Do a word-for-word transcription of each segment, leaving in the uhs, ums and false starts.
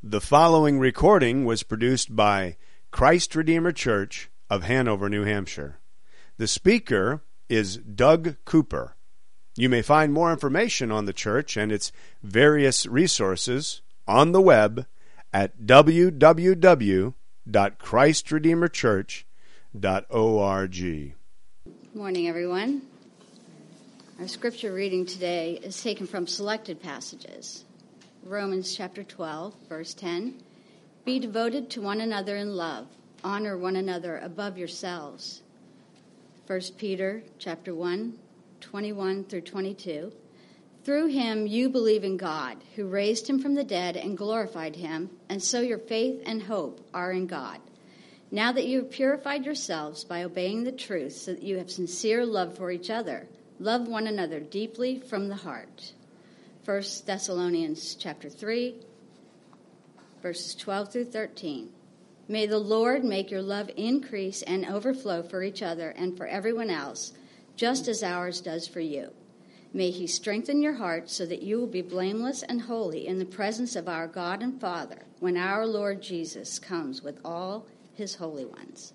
The following recording was produced by Christ Redeemer Church of Hanover, New Hampshire. The speaker is Doug Cooper. You may find more information on the church and its various resources on the web at w w w dot christ redeemer church dot org. Morning, everyone. Our scripture reading today is taken from selected passages. Romans chapter twelve, verse ten. Be devoted to one another in love. Honor one another above yourselves. First Peter chapter one, twenty-one through twenty-two. Through him you believe in God, who raised him from the dead and glorified him, and so your faith and hope are in God. Now that you have purified yourselves by obeying the truth, so that you have sincere love for each other, love one another deeply from the heart. First Thessalonians chapter three, verses twelve through thirteen. May the Lord make your love increase and overflow for each other and for everyone else, just as ours does for you. May he strengthen your hearts so that you will be blameless and holy in the presence of our God and Father when our Lord Jesus comes with all his holy ones.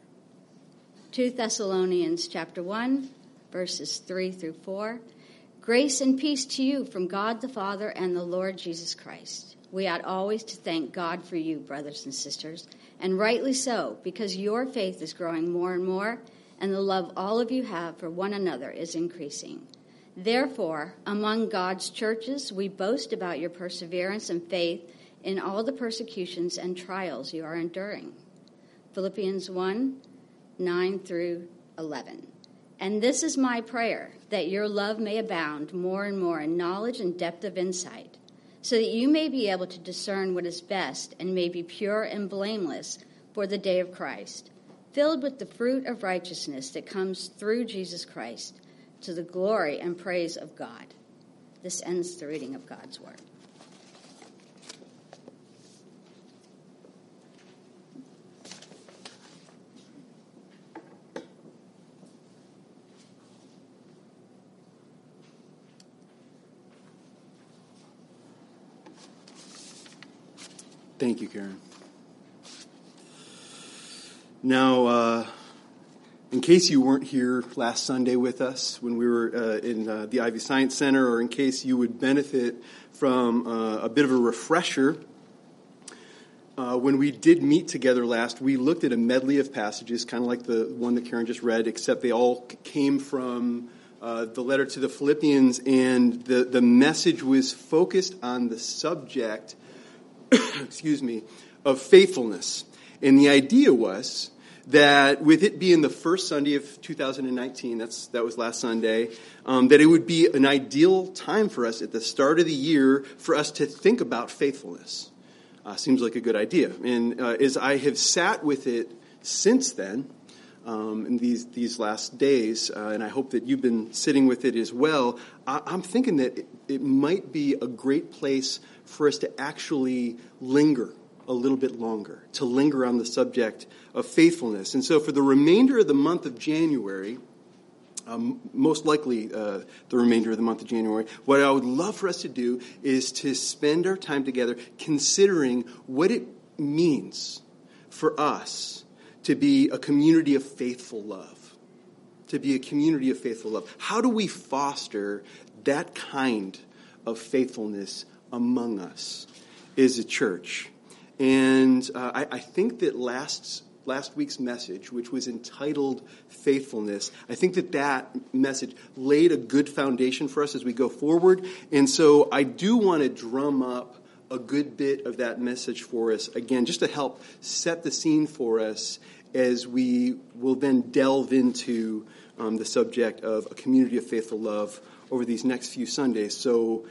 Second Thessalonians chapter one, verses three through four. Grace and peace to you from God the Father and the Lord Jesus Christ. We ought always to thank God for you, brothers and sisters, and rightly so, because your faith is growing more and more, and the love all of you have for one another is increasing. Therefore, among God's churches, we boast about your perseverance and faith in all the persecutions and trials you are enduring. Philippians one, nine through eleven. And this is my prayer, that your love may abound more and more in knowledge and depth of insight, so that you may be able to discern what is best and may be pure and blameless for the day of Christ, filled with the fruit of righteousness that comes through Jesus Christ, to the glory and praise of God. This ends the reading of God's word. Thank you, Karen. Now, uh, in case you weren't here last Sunday with us when we were uh, in uh, the Ivy Science Center, or in case you would benefit from uh, a bit of a refresher, uh, when we did meet together last, we looked at a medley of passages, kind of like the one that Karen just read, except they all came from uh, the letter to the Philippians, and the, the message was focused on the subject excuse me, of faithfulness. And the idea was that with it being the first Sunday of two thousand nineteen, that's that was last Sunday, um, that it would be an ideal time for us at the start of the year for us to think about faithfulness. Uh, seems like a good idea. And uh, as I have sat with it since then, um, in these these last days, uh, and I hope that you've been sitting with it as well, I, I'm thinking that it, it might be a great place for us to actually linger a little bit longer, to linger on the subject of faithfulness. And so for the remainder of the month of January, um, most likely uh, the remainder of the month of January, what I would love for us to do is to spend our time together considering what it means for us to be a community of faithful love, to be a community of faithful love. How do we foster that kind of faithfulness among us as a church? And uh, I, I think that last last week's message, which was entitled Faithfulness, I think that that message laid a good foundation for us as we go forward. And so I do want to drum up a good bit of that message for us, again, just to help set the scene for us as we will then delve into um, the subject of a community of faithful love over these next few Sundays. So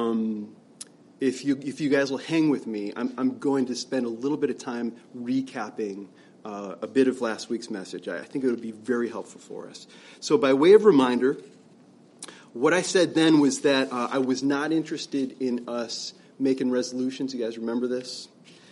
um If you if you guys will hang with me, I'm, I'm going to spend a little bit of time recapping uh, a bit of last week's message. I, I think it would be very helpful for us. So by way of reminder, what I said then was that uh, I was not interested in us making resolutions. You guys remember this?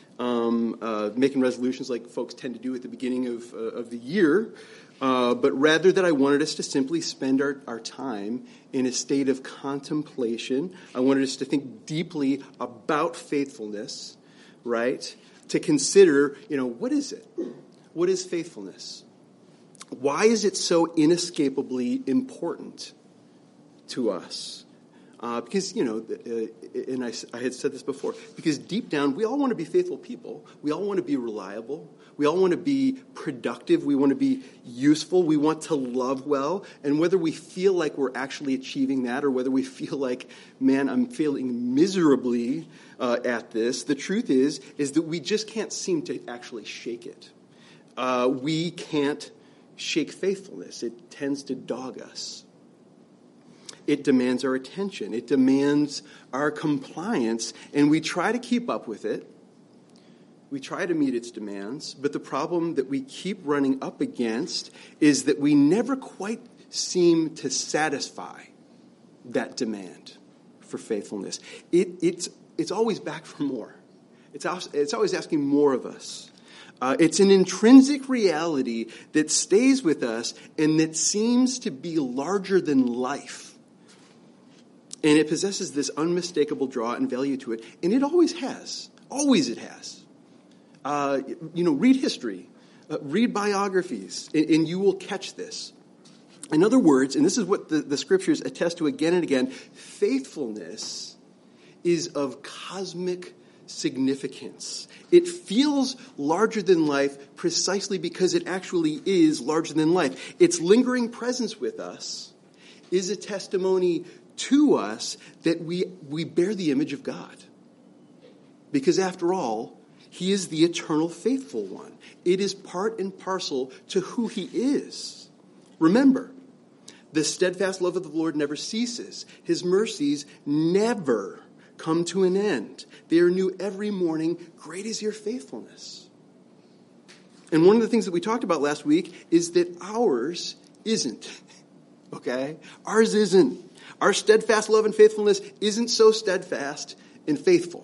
Um, uh, making resolutions like folks tend to do at the beginning of, uh, of the year. Uh, but rather that I wanted us to simply spend our, our time in a state of contemplation. I wanted us to think deeply about faithfulness, right, to consider, you know, what is it? What is faithfulness? Why is it so inescapably important to us? Uh, because, you know, uh, and I, I had said this before, because deep down, we all want to be faithful people. We all want to be reliable. We all want to be productive. We want to be useful. We want to love well. And whether we feel like we're actually achieving that or whether we feel like, man, I'm failing miserably uh, at this, the truth is, is that we just can't seem to actually shake it. Uh, we can't shake faithfulness. It tends to dog us. It demands our attention. It demands our compliance, and we try to keep up with it. We try to meet its demands, but the problem that we keep running up against is that we never quite seem to satisfy that demand for faithfulness. It, it's, it's always back for more. It's, it's always asking more of us. Uh, it's an intrinsic reality that stays with us and that seems to be larger than life. And it possesses this unmistakable draw and value to it. And it always has. Always it has. Uh, you know, read history. Uh, read biographies. And, and you will catch this. In other words, and this is what the, the scriptures attest to again and again, faithfulness is of cosmic significance. It feels larger than life precisely because it actually is larger than life. Its lingering presence with us is a testimony to us that we, we bear the image of God. Because after all, he is the eternal faithful one. It is part and parcel to who he is. Remember, the steadfast love of the Lord never ceases. His mercies never come to an end. They are new every morning. Great is your faithfulness. And one of the things that we talked about last week is that ours isn't. Okay? Ours isn't. Our steadfast love and faithfulness isn't so steadfast and faithful.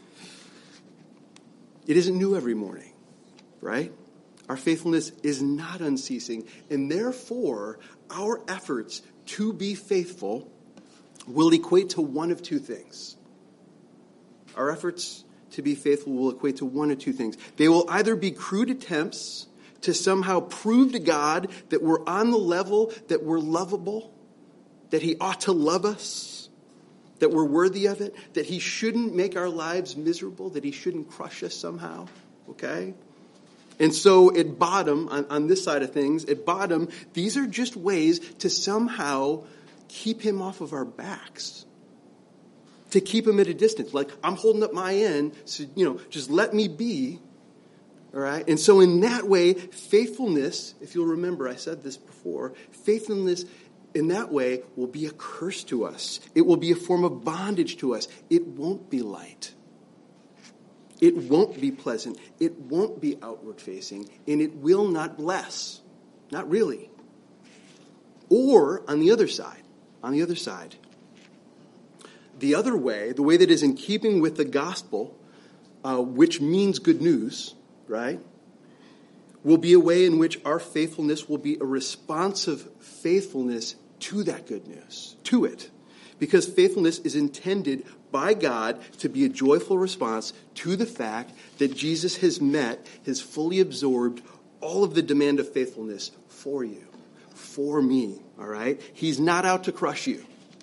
It isn't new every morning, right? Our faithfulness is not unceasing, and therefore our efforts to be faithful will equate to one of two things. Our efforts to be faithful will equate to one of two things. They will either be crude attempts to somehow prove to God that we're on the level, that we're lovable, that he ought to love us, that we're worthy of it, that he shouldn't make our lives miserable, that he shouldn't crush us somehow, okay? And so at bottom, on, on this side of things, at bottom, these are just ways to somehow keep him off of our backs, to keep him at a distance. Like, I'm holding up my end, so, you know, just let me be, all right? And so in that way, faithfulness, if you'll remember, I said this before, faithfulness in that way will be a curse to us. It will be a form of bondage to us. It won't be light. It won't be pleasant. It won't be outward facing. And it will not bless. Not really. Or on the other side, on the other side, the other way, the way that is in keeping with the gospel, uh, which means good news, right, will be a way in which our faithfulness will be a responsive faithfulness to that good news, to it. Because faithfulness is intended by God to be a joyful response to the fact that Jesus has met, has fully absorbed all of the demand of faithfulness for you, for me, all right? He's not out to crush you.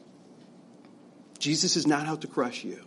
Jesus is not out to crush you.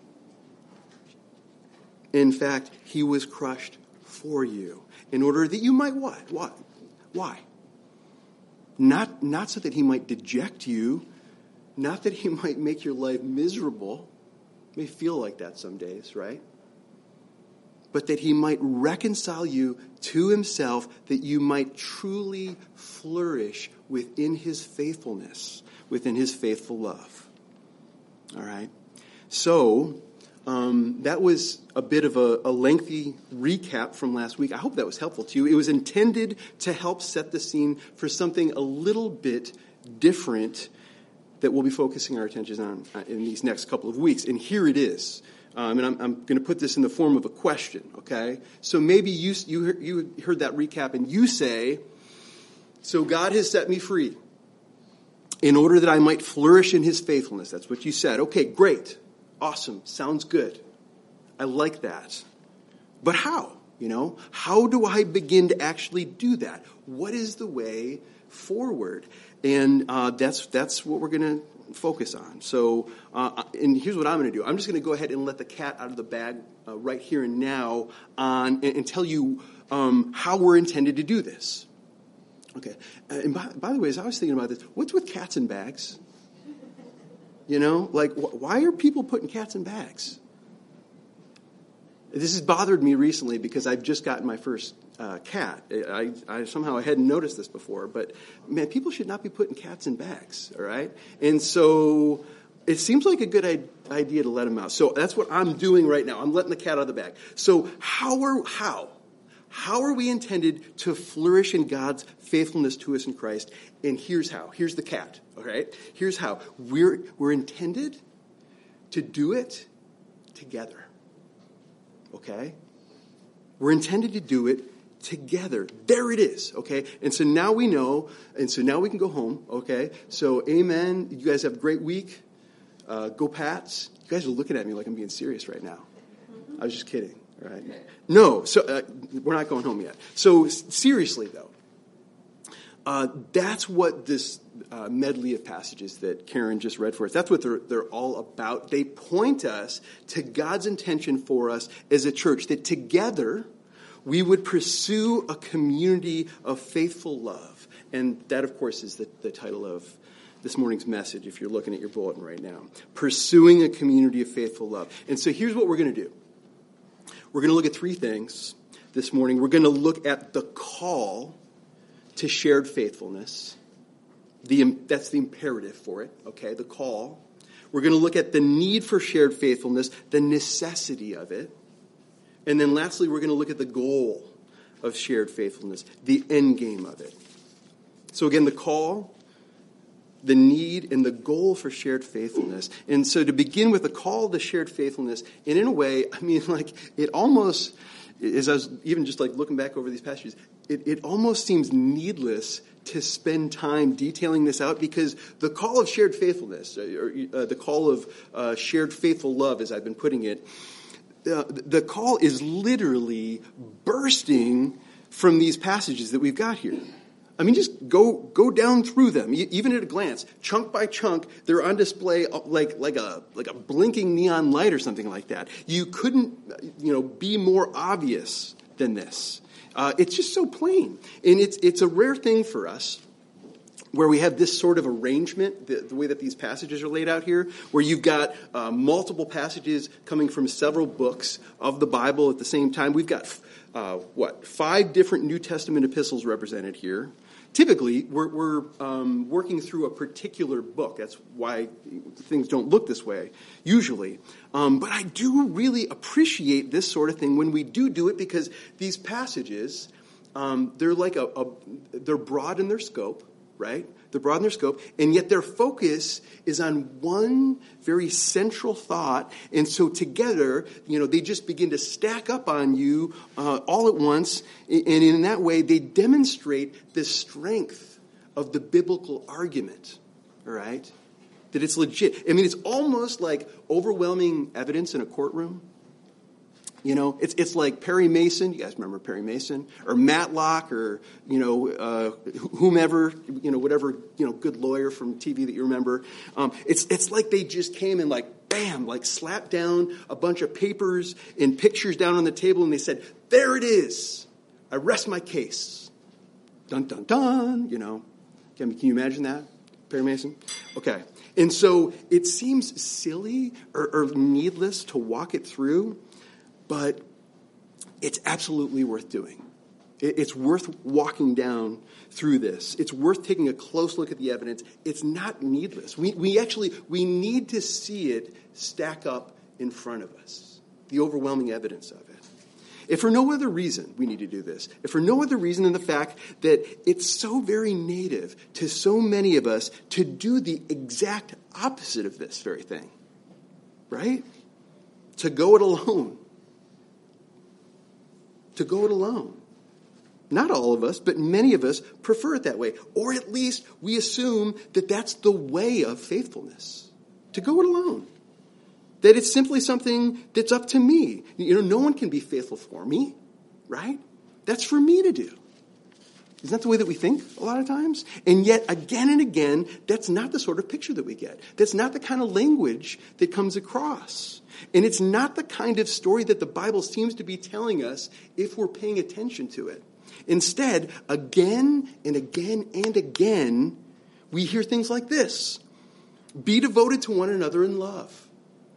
In fact, he was crushed for you in order that you might what? What? Why? Not, not so that he might deject you, not that he might make your life miserable. It may feel like that some days, right? But that he might reconcile you to himself, that you might truly flourish within his faithfulness, within his faithful love. All right? So, um, that was a bit of a, a lengthy recap from last week. I hope that was helpful to you. It was intended to help set the scene for something a little bit different that we'll be focusing our attention on in these next couple of weeks. And here it is. Um, and I'm, I'm going to put this in the form of a question, okay? So maybe you, you, you heard that recap and you say, so God has set me free in order that I might flourish in his faithfulness. That's what you said. Okay, great. Awesome. Sounds good. I like that. But how? You know, how do I begin to actually do that? What is the way forward? And uh, that's that's what we're going to focus on. So, uh, and here's what I'm going to do. I'm just going to go ahead and let the cat out of the bag uh, right here and now on, and, and tell you um, how we're intended to do this. Okay. Uh, and by, by the way, as I was thinking about this, what's with cats in bags? You know, like, wh- why are people putting cats in bags? This has bothered me recently because I've just gotten my first uh, cat. I, I somehow I hadn't noticed this before, but man, people should not be putting cats in bags, all right? And so it seems like a good I- idea to let them out. So that's what I'm doing right now. I'm letting the cat out of the bag. So how are how how are we intended to flourish in God's faithfulness to us in Christ? And here's how. Here's the cat. All right. Here's how we're we're intended to do it together. Okay? We're intended to do it together. There it is, okay? And so now we know, and so now we can go home, okay? So amen. You guys have a great week. Uh, go Pats. You guys are looking at me like I'm being serious right now. I was just kidding, all right? No, so uh, we're not going home yet. So seriously, though, uh, that's what this uh, medley of passages that Karen just read for us, that's what they're, they're all about. They point us to God's intention for us as a church, that together we would pursue a community of faithful love. And that, of course, is the, the title of this morning's message, if you're looking at your bulletin right now. Pursuing a community of faithful love. And so here's what we're going to do. We're going to look at three things this morning. We're going to look at the call to shared faithfulness. The, that's the imperative for it, okay, the call. We're going to look at the need for shared faithfulness, the necessity of it. And then lastly, we're going to look at the goal of shared faithfulness, the end game of it. So again, the call, the need, and the goal for shared faithfulness. And so to begin with the call to shared faithfulness, and in a way, I mean, like, it almost, as I was even just like looking back over these passages, it, it almost seems needless to spend time detailing this out, because the call of shared faithfulness, or uh, the call of uh, shared faithful love, as I've been putting it, uh, the call is literally bursting from these passages that we've got here. I mean, just go go down through them, even at a glance, chunk by chunk. They're on display like like a like a blinking neon light or something like that. You couldn't, you know, be more obvious than this. Uh, it's just so plain, and it's it's a rare thing for us where we have this sort of arrangement, the, the way that these passages are laid out here, where you've got uh, multiple passages coming from several books of the Bible at the same time. We've got uh, what five different New Testament epistles represented here. Typically, we're, we're um, working through a particular book. That's why things don't look this way, usually. Um, but I do really appreciate this sort of thing when we do do it, because these passages, um, they're like a, a, they're broad in their scope, right? They're broad in their scope, and yet their focus is on one very central thought. And so together, you know, they just begin to stack up on you uh, all at once. And in that way, they demonstrate the strength of the biblical argument, all right? That it's legit. I mean, it's almost like overwhelming evidence in a courtroom. You know, it's it's like Perry Mason. You guys remember Perry Mason? Or Matlock, or, you know, uh, whomever, you know, whatever, you know, good lawyer from T V that you remember. Um, it's it's like they just came and like, bam, like slapped down a bunch of papers and pictures down on the table, and they said, there it is. I rest my case. Dun, dun, dun, you know. Can, can you imagine that, Perry Mason? Okay. And so it seems silly or, or needless to walk it through, but it's absolutely worth doing. It's worth walking down through this. It's worth taking a close look at the evidence. It's not needless. We we actually, we need to see it stack up in front of us, the overwhelming evidence of it. If for no other reason we need to do this, if for no other reason than the fact that it's so very native to so many of us to do the exact opposite of this very thing, right? To go it alone. To go it alone. Not all of us, but many of us prefer it that way. Or at least we assume that that's the way of faithfulness. To go it alone. That it's simply something that's up to me. You know, no one can be faithful for me, right? That's for me to do. Isn't that the way that we think a lot of times? And yet, again and again, that's not the sort of picture that we get. That's not the kind of language that comes across. And it's not the kind of story that the Bible seems to be telling us if we're paying attention to it. Instead, again and again and again, we hear things like this. Be devoted to one another in love.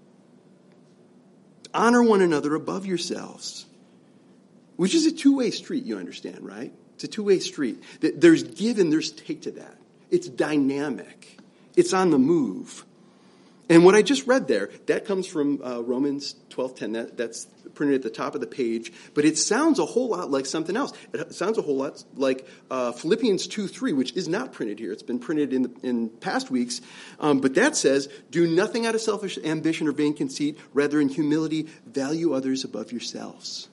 Honor one another above yourselves. Which is a two-way street, you understand, right? It's a two-way street. There's give and there's take to that. It's dynamic. It's on the move. And what I just read there, that comes from uh, Romans twelve ten. That, that's printed at the top of the page. But it sounds a whole lot like something else. It sounds a whole lot like uh, Philippians two three, which is not printed here. It's been printed in, the, in past weeks. Um, but that says, do nothing out of selfish ambition or vain conceit. Rather, in humility, value others above yourselves.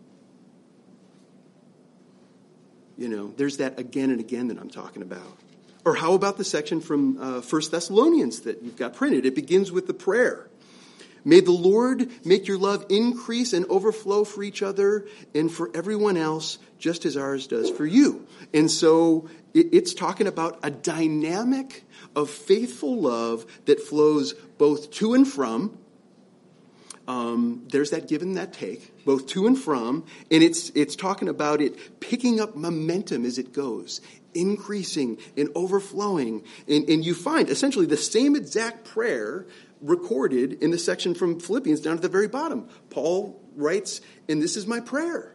You know, there's that again and again that I'm talking about. Or how about the section from uh, First Thessalonians that you've got printed? It begins with the prayer. May the Lord make your love increase and overflow for each other and for everyone else, just as ours does for you. And so it, it's talking about a dynamic of faithful love that flows both to and from. Um, there's that give and that take, both to and from, and it's it's talking about it picking up momentum as it goes, increasing and overflowing. And, and you find essentially the same exact prayer recorded in the section from Philippians down at the very bottom. Paul writes, and this is my prayer,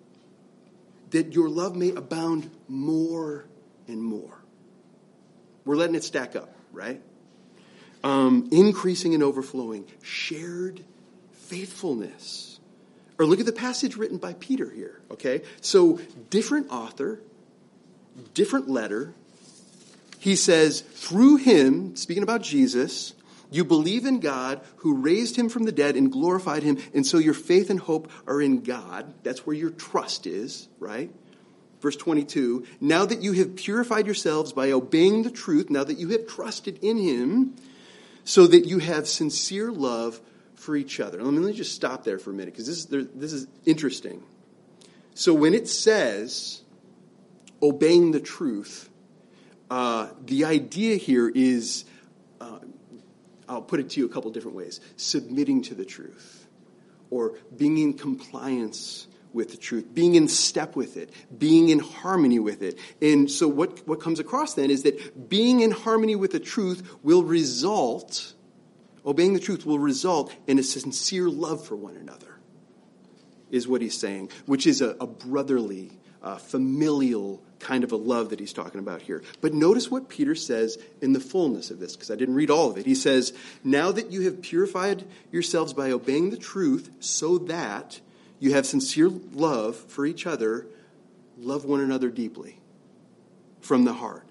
that your love may abound more and more. We're letting it stack up, right? Um, increasing and overflowing, shared faithfulness. Or look at the passage written by Peter here, okay? So different author, different letter. He says, through him, speaking about Jesus, you believe in God who raised him from the dead and glorified him, and so your faith and hope are in God. That's where your trust is, right? Verse twenty-two, now that you have purified yourselves by obeying the truth, now that you have trusted in him, so that you have sincere love for each other. Let me, let me just stop there for a minute, because this is, there, this is interesting. So when it says obeying the truth, uh, the idea here is, uh, I'll put it to you a couple different ways, submitting to the truth, or being in compliance with the truth, being in step with it, being in harmony with it. And so what, what comes across then is that being in harmony with the truth will result, obeying the truth will result in a sincere love for one another, is what he's saying, which is a, a brotherly, uh, familial kind of a love that he's talking about here. But notice what Peter says in the fullness of this, because I didn't read all of it. He says, now that you have purified yourselves by obeying the truth, so that you have sincere love for each other, love one another deeply from the heart.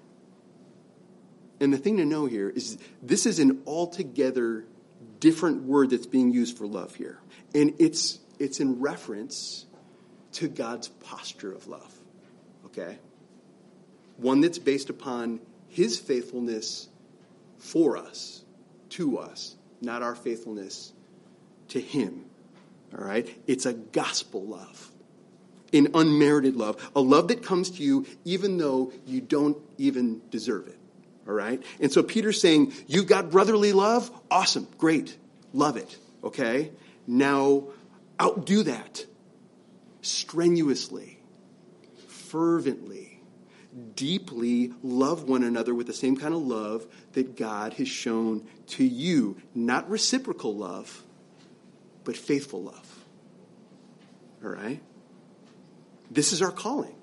And the thing to know here is this is an altogether different word that's being used for love here. And it's it's in reference to God's posture of love. Okay? One that's based upon his faithfulness for us, to us, not our faithfulness to him. All right? It's a gospel love. An unmerited love. A love that comes to you even though you don't even deserve it. All right? And so Peter's saying, you've got brotherly love? Awesome. Great. Love it. Okay? Now, outdo that. Strenuously. Fervently. Deeply love one another with the same kind of love that God has shown to you. Not reciprocal love, but faithful love. All right? This is our calling.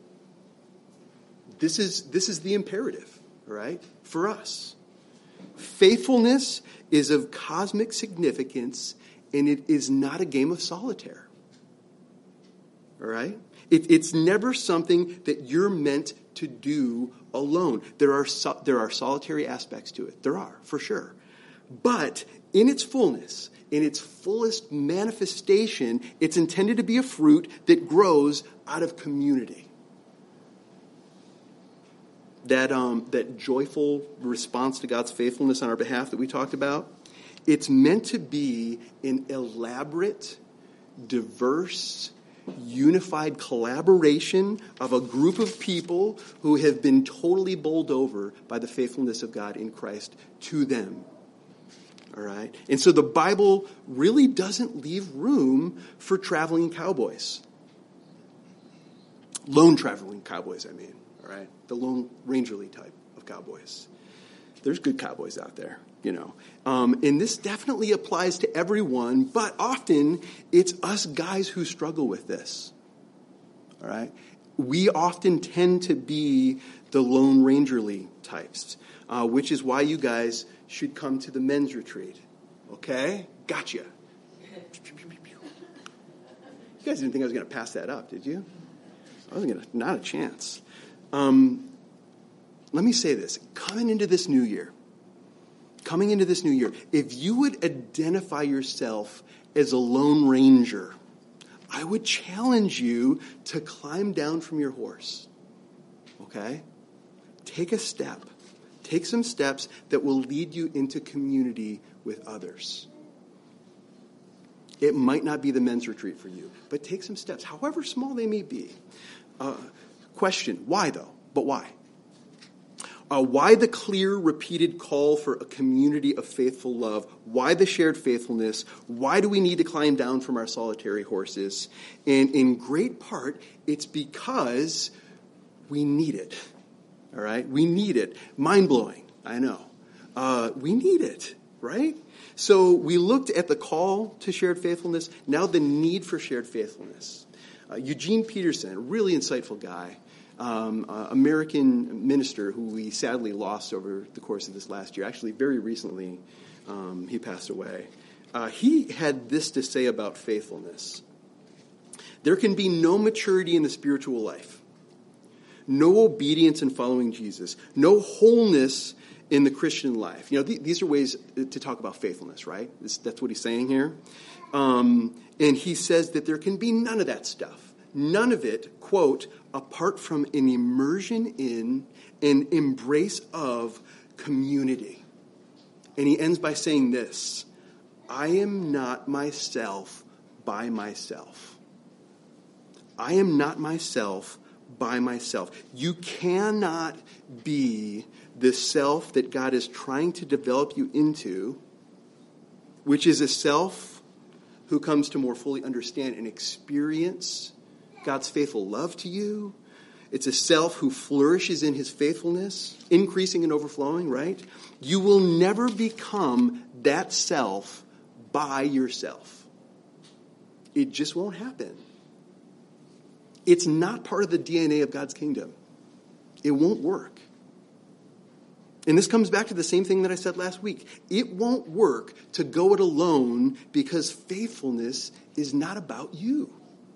This is, this is the imperative. Right? For us. Faithfulness is of cosmic significance, and it is not a game of solitaire. All right? It, it's never something that you're meant to do alone. There are so, there are solitary aspects to it. There are, for sure. But in its fullness, in its fullest manifestation, it's intended to be a fruit that grows out of community. That um, that joyful response to God's faithfulness on our behalf that we talked about, It's meant to be an elaborate, diverse, unified collaboration of a group of people who have been totally bowled over by the faithfulness of God in Christ to them. All right? And so the Bible really doesn't leave room for traveling cowboys. Lone traveling cowboys, I mean. All right? The Lone Rangerly type of cowboys. There's good cowboys out there, you know. Um, and this definitely applies to everyone, but often it's us guys who struggle with this. All right? We often tend to be the Lone Rangerly types, uh, which is why you guys should come to the men's retreat. Okay? Gotcha. You guys didn't think I was going to pass that up, did you? I wasn't going to, not a chance. Um, let me say this. Coming into this new year, coming into this new year, if you would identify yourself as a Lone Ranger, I would challenge you to climb down from your horse. Okay? Take a step. Take some steps that will lead you into community with others. It might not be the men's retreat for you, but take some steps, however small they may be. Uh, question, why though? But why? Uh, why the clear, repeated call for a community of faithful love? Why the shared faithfulness? Why do we need to climb down from our solitary horses? And in great part, it's because we need it. All right? We need it. Mind-blowing, I know. Uh, we need it, right? So we looked at the call to shared faithfulness, now the need for shared faithfulness. Uh, Eugene Peterson, a really insightful guy, Um, uh, American minister who we sadly lost over the course of this last year. Actually, very recently, um, he passed away. Uh, he had this to say about faithfulness. There can be no maturity in the spiritual life, no obedience in following Jesus, no wholeness in the Christian life. You know, th- these are ways to talk about faithfulness, right? This, that's what he's saying here. Um, and he says that there can be none of that stuff. None of it, quote, apart from an immersion in and embrace of community. And he ends by saying this, I am not myself by myself. I am not myself by myself. You cannot be the self that God is trying to develop you into, which is a self who comes to more fully understand and experience God's faithful love to you. It's a self who flourishes in his faithfulness, increasing and overflowing, right? You will never become that self by yourself. It just won't happen. It's not part of the D N A of God's kingdom. It won't work. And this comes back to the same thing that I said last week. It won't work to go it alone because faithfulness is not about you.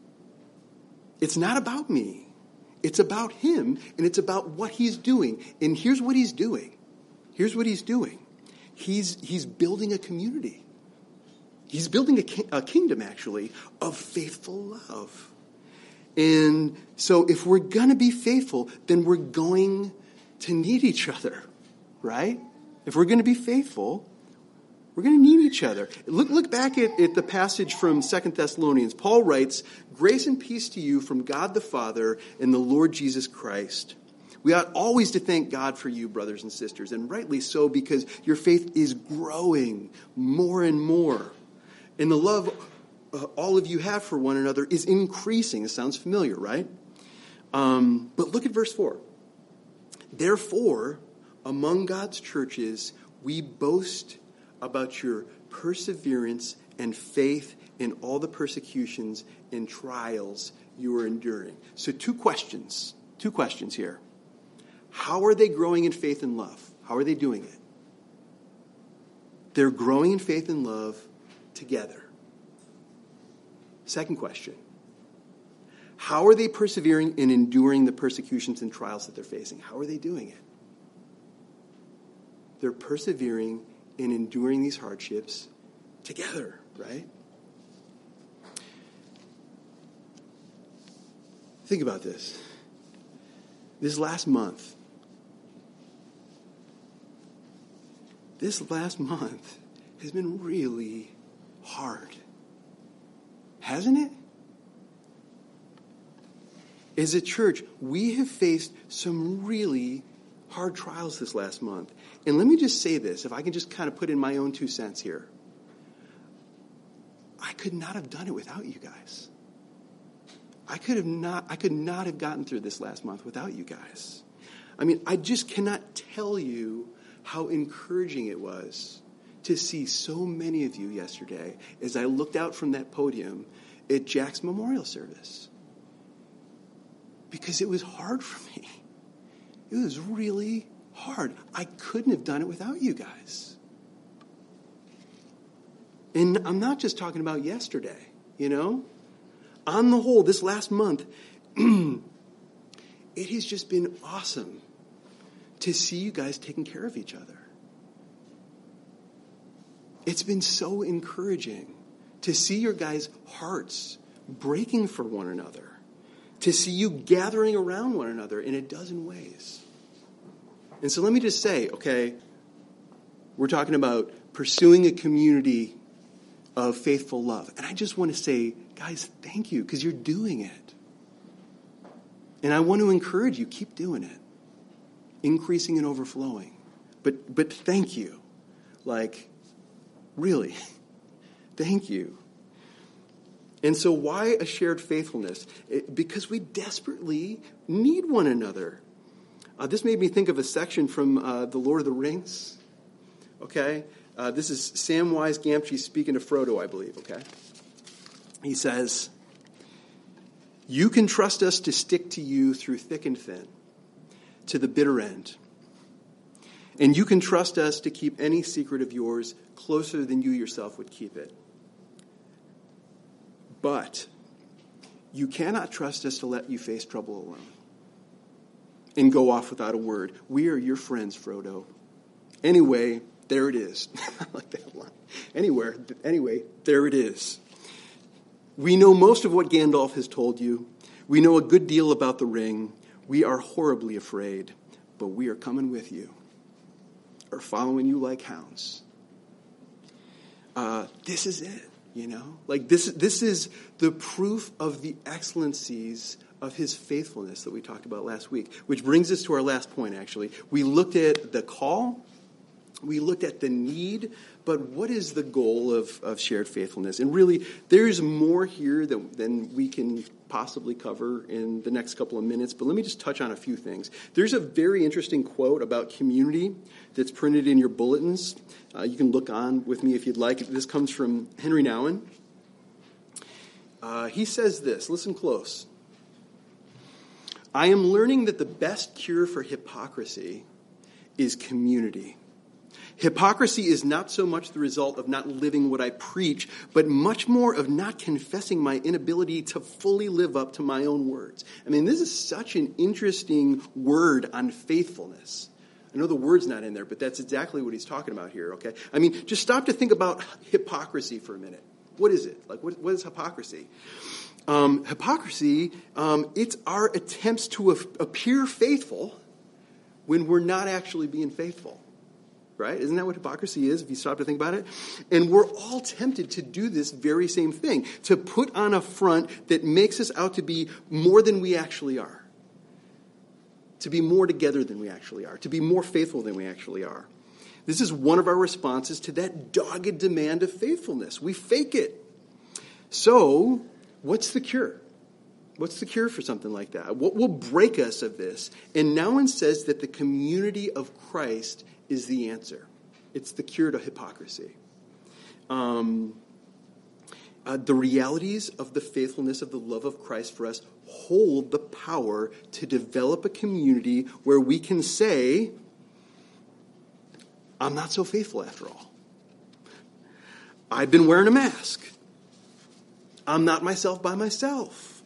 It's not about me. It's about him, and it's about what he's doing. And here's what he's doing. Here's what he's doing. He's, he's building a community. He's building a, ki- a kingdom, actually, of faithful love. And so if we're going to be faithful, then we're going to need each other, right? If we're going to be faithful, we're going to need each other. Look, look back at, at the passage from Second Thessalonians. Paul writes, grace and peace to you from God the Father and the Lord Jesus Christ. We ought always to thank God for you, brothers and sisters, and rightly so, because your faith is growing more and more. And the love uh, all of you have for one another is increasing. It sounds familiar, right? Um, but look at verse four. Therefore, among God's churches, we boast about your perseverance and faith in all the persecutions and trials you are enduring. So two questions, two questions here. How are they growing in faith and love? How are they doing it? They're growing in faith and love together. Second question. How are they persevering and enduring the persecutions and trials that they're facing? How are they doing it? They're persevering and enduring these hardships together, right? Think about this. This last month, this last month has been really hard. Hasn't it? As a church, we have faced some really hard trials this last month. And let me just say this, if I can just kind of put in my own two cents here. I could not have done it without you guys. I could have not, I could not have gotten through this last month without you guys. I mean, I just cannot tell you how encouraging it was to see so many of you yesterday as I looked out from that podium at Jack's memorial service. Because it was hard for me. It was really hard. I couldn't have done it without you guys. And I'm not just talking about yesterday, you know? On the whole, this last month, it has just been awesome to see you guys taking care of each other. It's been so encouraging to see your guys' hearts breaking for one another, to see you gathering around one another in a dozen ways. And so let me just say, okay, we're talking about pursuing a community of faithful love. And I just want to say, guys, thank you, because you're doing it. And I want to encourage you, keep doing it. Increasing and overflowing. But but thank you. Like, really, thank you. And so why a shared faithfulness? It, because we desperately need one another. Uh, this made me think of a section from uh, The Lord of the Rings. Okay? Uh, this is Samwise Gamgee speaking to Frodo, I believe, okay? He says, "You can trust us to stick to you through thick and thin, to the bitter end. And you can trust us to keep any secret of yours closer than you yourself would keep it. But you cannot trust us to let you face trouble alone and go off without a word. We are your friends, Frodo. Anyway, there it is." I like that line. Anywhere, anyway, there it is. "We know most of what Gandalf has told you. We know a good deal about the ring. We are horribly afraid, but we are coming with you, or following you like hounds." Uh, this is it, you know? Like this, this is the proof of the excellencies of his faithfulness that we talked about last week, which brings us to our last point, actually. We looked at the call. We looked at the need, but what is the goal of, of shared faithfulness? And really, there's more here than, than we can possibly cover in the next couple of minutes, but let me just touch on a few things. There's a very interesting quote about community that's printed in your bulletins. Uh, you can look on with me if you'd like. This comes from Henry Nouwen. Uh, he says this, listen close. "I am learning that the best cure for hypocrisy is community. Hypocrisy is not so much the result of not living what I preach, but much more of not confessing my inability to fully live up to my own words." I mean, this is such an interesting word on faithfulness. I know the word's not in there, but that's exactly what he's talking about here, okay? I mean, just stop to think about hypocrisy for a minute. What is it? Like, what, what is hypocrisy? Um, hypocrisy, um, it's our attempts to a- appear faithful when we're not actually being faithful. Right? Isn't that what hypocrisy is, if you stop to think about it? And we're all tempted to do this very same thing, to put on a front that makes us out to be more than we actually are, to be more together than we actually are, to be more faithful than we actually are. This is one of our responses to that dogged demand of faithfulness. We fake it. So, what's the cure? What's the cure for something like that? What will break us of this? And Nouwen says that the community of Christ is the answer. It's the cure to hypocrisy. Um, uh, the realities of the faithfulness of the love of Christ for us hold the power to develop a community where we can say, "I'm not so faithful after all. I've been wearing a mask. I'm not myself by myself.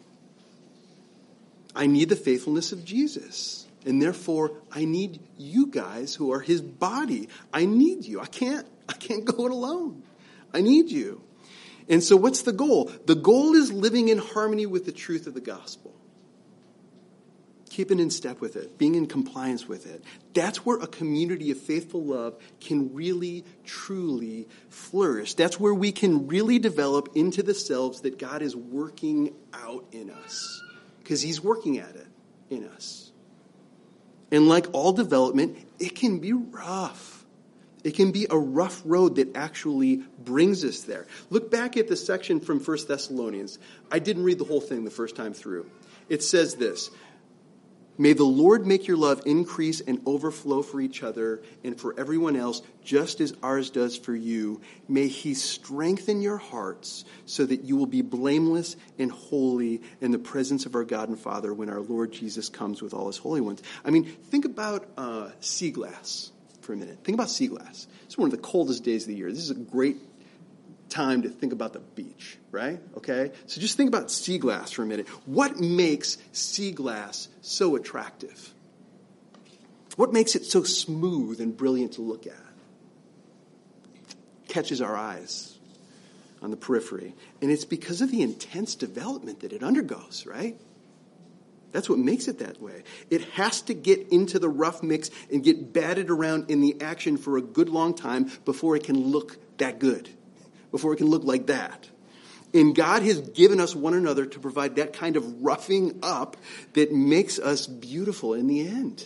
I need the faithfulness of Jesus. And therefore, I need you guys who are his body. I need you. I can't, I can't go it alone. I need you." And so what's the goal? The goal is living in harmony with the truth of the gospel. keeping in step with it, being in compliance with it. That's where a community of faithful love can really, truly flourish. That's where we can really develop into the selves that God is working out in us, because he's working at it in us. And like all development, it can be rough. It can be a rough road that actually brings us there. Look back at the section from First Thessalonians. I didn't read the whole thing the first time through. It says this: may the Lord make your love increase and overflow for each other and for everyone else, just as ours does for you. May he strengthen your hearts so that you will be blameless and holy in the presence of our God and Father when our Lord Jesus comes with all his holy ones. I mean, think about uh, sea glass for a minute. Think about sea glass. It's one of the coldest days of the year. This is a great time to think about the beach, right? Okay? So just think about sea glass for a minute. What makes sea glass so attractive? What makes it so smooth and brilliant to look at? Catches our eyes on the periphery. And it's because of the intense development that it undergoes, right? That's what makes it that way. It has to get into the rough mix and get batted around in the action for a good long time before it can look that good. Before it can look like that. And God has given us one another to provide that kind of roughing up that makes us beautiful in the end.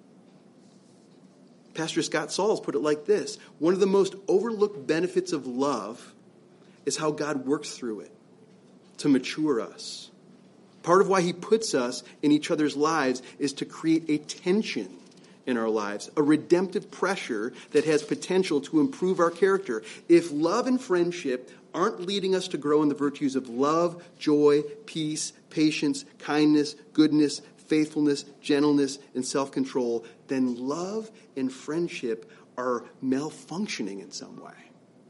Pastor Scott Sauls put it like this: one of the most overlooked benefits of love is how God works through it to mature us. Part of why he puts us in each other's lives is to create a tension in our lives, a redemptive pressure that has potential to improve our character. If love and friendship aren't leading us to grow in the virtues of love, joy, peace, patience, kindness, goodness, faithfulness, gentleness, and self-control, then love and friendship are malfunctioning in some way.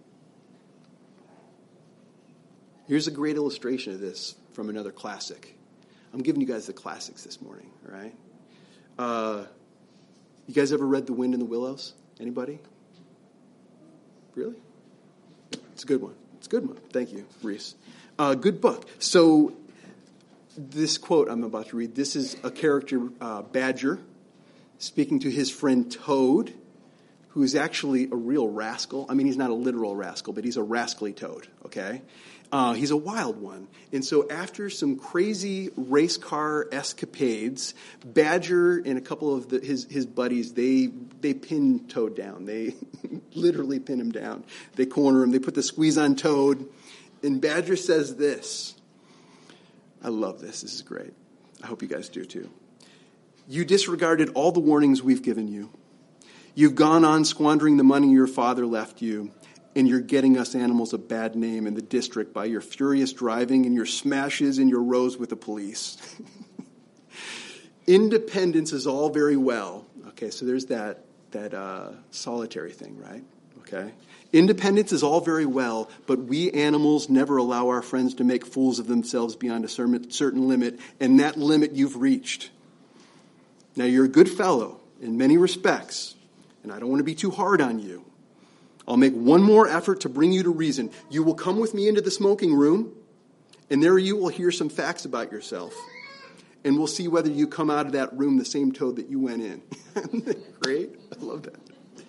Here's a great illustration of this from another classic. I'm giving you guys the classics this morning, all right? Uh... You guys ever read The Wind in the Willows? Anybody? Really? It's a good one. It's a good one. Thank you, Reese. Uh, good book. So this quote I'm about to read, this is a character, uh, Badger, speaking to his friend Toad, who is actually a real rascal. I mean, he's not a literal rascal, but he's a rascally toad, okay? Uh, he's a wild one. And so after some crazy race car escapades, Badger and a couple of the, his, his buddies, they they pin Toad down. They literally pin him down. They corner him. They put the squeeze on Toad. And Badger says this. I love this. This is great. I hope you guys do too. You disregarded all the warnings we've given you. You've gone on squandering the money your father left you. And you're getting us animals a bad name in the district by your furious driving and your smashes and your rows with the police. Independence is all very well. Okay, so there's that that uh, solitary thing, right? Okay. Independence is all very well, but we animals never allow our friends to make fools of themselves beyond a certain limit, and that limit you've reached. Now, you're a good fellow in many respects, and I don't want to be too hard on you. I'll make one more effort to bring you to reason. You will come with me into the smoking room, and there you will hear some facts about yourself. And we'll see whether you come out of that room the same Toad that you went in. Isn't that great? I love that.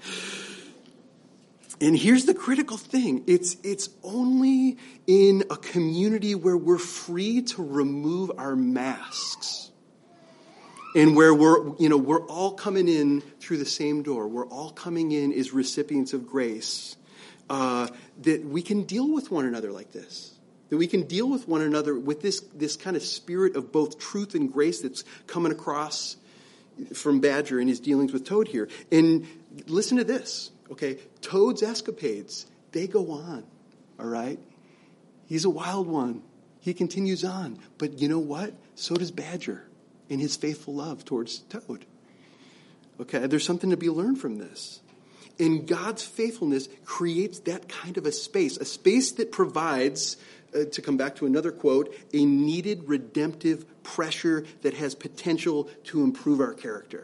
And here's the critical thing. It's, it's only in a community where we're free to remove our masks. And where we're, you know, we're all coming in through the same door. We're all coming in as recipients of grace. Uh, that we can deal with one another like this. That we can deal with one another with this, this kind of spirit of both truth and grace that's coming across from Badger in his dealings with Toad here. And listen to this, okay? Toad's escapades, they go on, all right? He's a wild one. He continues on. But you know what? So does Badger. In his faithful love towards Toad. Okay, there's something to be learned from this. And God's faithfulness creates that kind of a space, a space that provides, uh, to come back to another quote, a needed redemptive pressure that has potential to improve our character.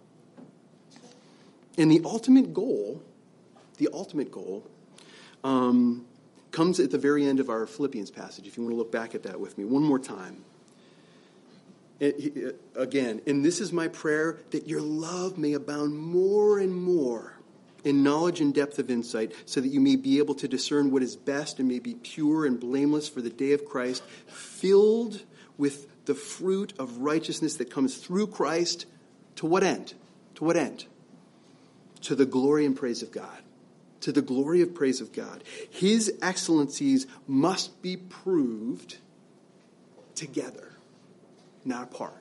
And the ultimate goal, the ultimate goal, um, comes at the very end of our Philippians passage, if you want to look back at that with me one more time. It, again, and this is my prayer, that your love may abound more and more in knowledge and depth of insight, so that you may be able to discern what is best and may be pure and blameless for the day of Christ, filled with the fruit of righteousness that comes through Christ. To what end? To what end? To the glory and praise of God. To the glory of praise of God. His excellencies must be proved together, not apart.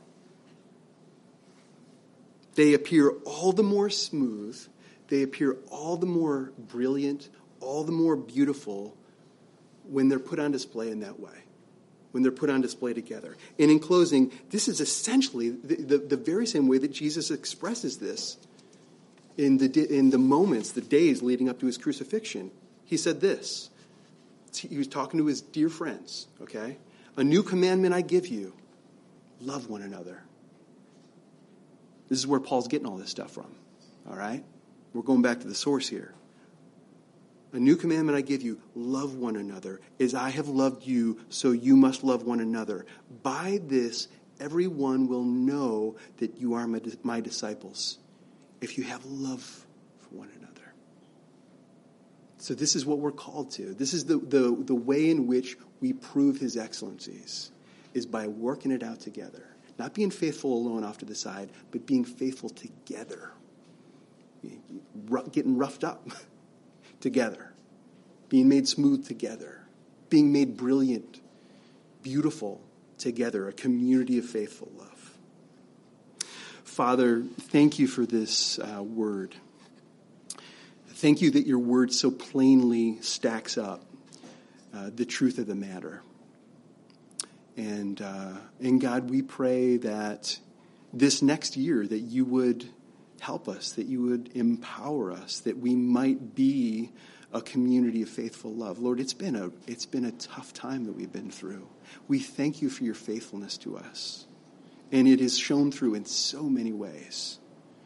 They appear all the more smooth. They appear all the more brilliant, all the more beautiful when they're put on display in that way, when they're put on display together. And in closing, this is essentially the, the, the very same way that Jesus expresses this in the, in the moments, the days leading up to his crucifixion. He said this. He was talking to his dear friends, okay? A new commandment I give you, love one another. This is where Paul's getting all this stuff from, all right? We're going back to the source here. A new commandment I give you, love one another. As I have loved you, so you must love one another. By this, everyone will know that you are my, my disciples, if you have love for one another. So this is what we're called to. This is the, the, the way in which we prove his excellencies, is by working it out together. Not being faithful alone off to the side, but being faithful together. Getting roughed up together, being made smooth together, being made brilliant, beautiful together, a community of faithful love. Father, thank you for this uh, word. Thank you that your word so plainly stacks up uh, the truth of the matter. And, uh, and God, we pray that this next year that you would help us, that you would empower us, that we might be a community of faithful love. Lord, it's been a it's been a tough time that we've been through. We thank you for your faithfulness to us. And it is shown through in so many ways.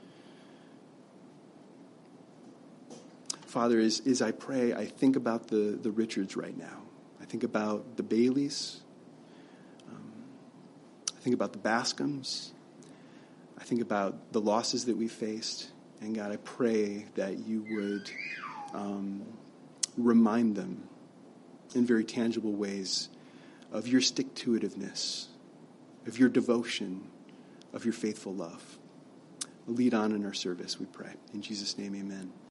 Father, as, as I pray, I think about the, the Richards right now. I think about the Baileys. Um, I think about the Bascoms. I think about the losses that we faced. And God, I pray that you would um, remind them in very tangible ways of your stick-to-itiveness, of your devotion, of your faithful love. Lead on in our service, we pray. In Jesus' name, amen.